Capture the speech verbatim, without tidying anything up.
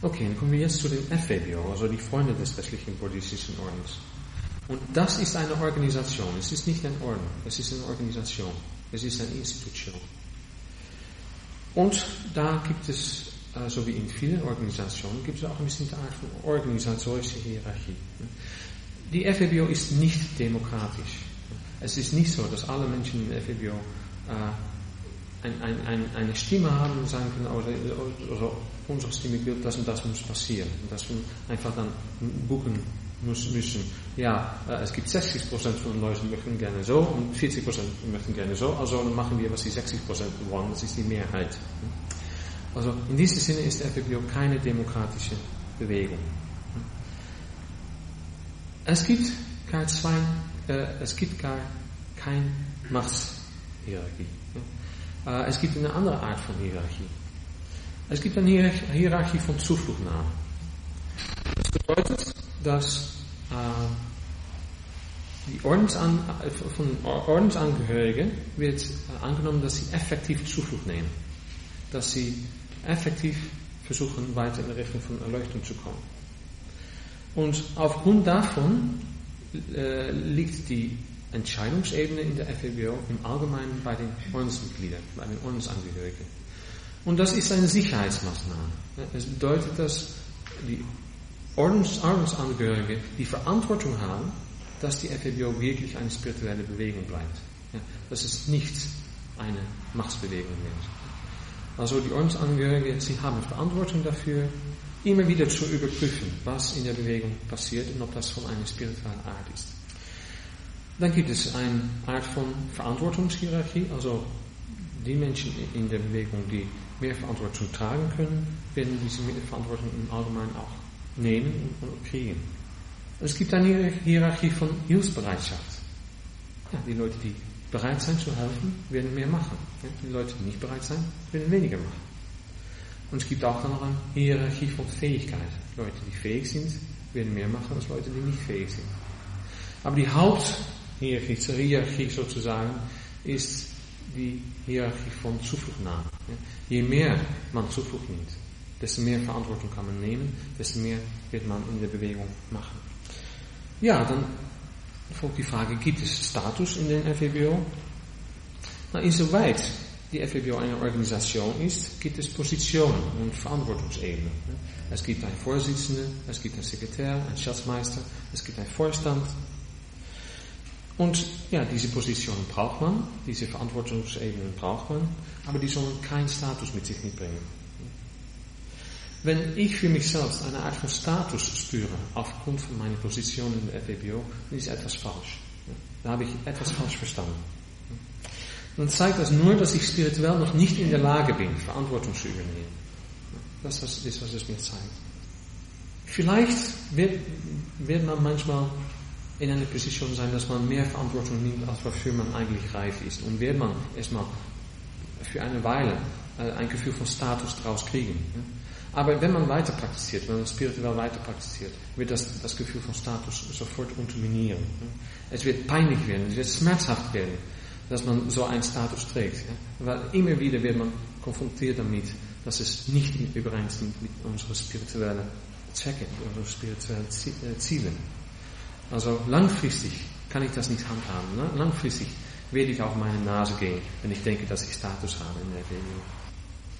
Okay, dann kommen wir jetzt zu den F E B O, also die Freunde des westlichen buddhistischen Ordens. Und das ist eine Organisation, es ist nicht ein Orden, es ist eine Organisation, es ist eine Institution. Und da gibt es, so wie in vielen Organisationen, gibt es auch eine bestimmte Art von organisatorischer Hierarchie. Die F E B O ist nicht demokratisch. Es ist nicht so, dass alle Menschen in der F E B O äh, ein, ein, ein, eine Stimme haben und sagen können, also, also unsere Stimme gilt, das und das muss passieren. Und dass wir einfach dann buchen müssen. Ja, äh, es gibt sechzig Prozent von den Leuten möchten gerne so und vierzig Prozent möchten gerne so, also dann machen wir, was die sechzig Prozent wollen, das ist die Mehrheit. Also in diesem Sinne ist der F E B O keine demokratische Bewegung. Es gibt gar zwei, äh, es gibt gar keine Machtshierarchie. Äh, es gibt eine andere Art von Hierarchie. Es gibt eine Hierarchie von Zufluchtnahme. Das bedeutet, dass äh, die Ordensan von Ordensangehörigen wird äh, angenommen, dass sie effektiv Zuflucht nehmen. Dass sie effektiv versuchen, weiter in die Richtung von Erleuchtung zu kommen. Und aufgrund davon äh, liegt die Entscheidungsebene in der F E B O im Allgemeinen bei den Ordensmitgliedern, bei den Ordensangehörigen. Und das ist eine Sicherheitsmaßnahme. Es bedeutet, dass die Ordens, Ordensangehörigen die Verantwortung haben, dass die F E B O wirklich eine spirituelle Bewegung bleibt. Ja, dass es nicht eine Machtsbewegung wird. Also die Ordensangehörigen, sie haben Verantwortung dafür, immer wieder zu überprüfen, was in der Bewegung passiert und ob das von einer spirituellen Art ist. Dann gibt es eine Art von Verantwortungshierarchie, also die Menschen in der Bewegung, die mehr Verantwortung tragen können, werden diese Verantwortung im Allgemeinen auch nehmen und kriegen. Es gibt eine Hierarchie von Hilfsbereitschaft. Ja, die Leute, die bereit sind zu helfen, werden mehr machen. Die Leute, die nicht bereit sind, werden weniger machen. Und es gibt auch dann noch eine Hierarchie von Fähigkeit. Leute, die fähig sind, werden mehr machen als Leute, die nicht fähig sind. Aber die Haupthierarchie sozusagen ist die Hierarchie von Zufluchtnahme. Je mehr man Zuflucht nimmt, desto mehr Verantwortung kann man nehmen, desto mehr wird man in der Bewegung machen. Ja, dann folgt die Frage, gibt es Status in den F E B O? Na, insoweit die F E B O eine Organisation ist, gibt es Positionen und Verantwortungsebenen. Es gibt einen Vorsitzenden, es gibt einen Sekretär, einen Schatzmeister, es gibt einen Vorstand. Und ja, diese Positionen braucht man, diese Verantwortungsebenen braucht man, aber die sollen keinen Status mit sich mitbringen. Wenn ich für mich selbst eine Art von Status spüre, aufgrund von meiner Position in der F E B O, dann ist etwas falsch. Da habe ich etwas falsch verstanden. Dann zeigt das nur, dass ich spirituell noch nicht in der Lage bin, Verantwortung zu übernehmen. Das ist, was es mir zeigt. Vielleicht wird, wird man manchmal in einer Position sein, dass man mehr Verantwortung nimmt, als wofür man eigentlich reif ist. Und wird man erstmal für eine Weile ein Gefühl von Status daraus kriegen. Aber wenn man weiter praktiziert, wenn man spirituell weiter praktiziert, wird das, das Gefühl von Status sofort unterminieren. Es wird peinlich werden, es wird schmerzhaft werden, dass man so einen Status trägt. Weil immer wieder wird man konfrontiert damit, dass es nicht übereinstimmt mit unseren spirituellen Zwecken, mit unseren spirituellen Zielen. Also langfristig kann ich das nicht handhaben. Ne? Langfristig werde ich auf meine Nase gehen, wenn ich denke, dass ich Status habe in der Bewegung.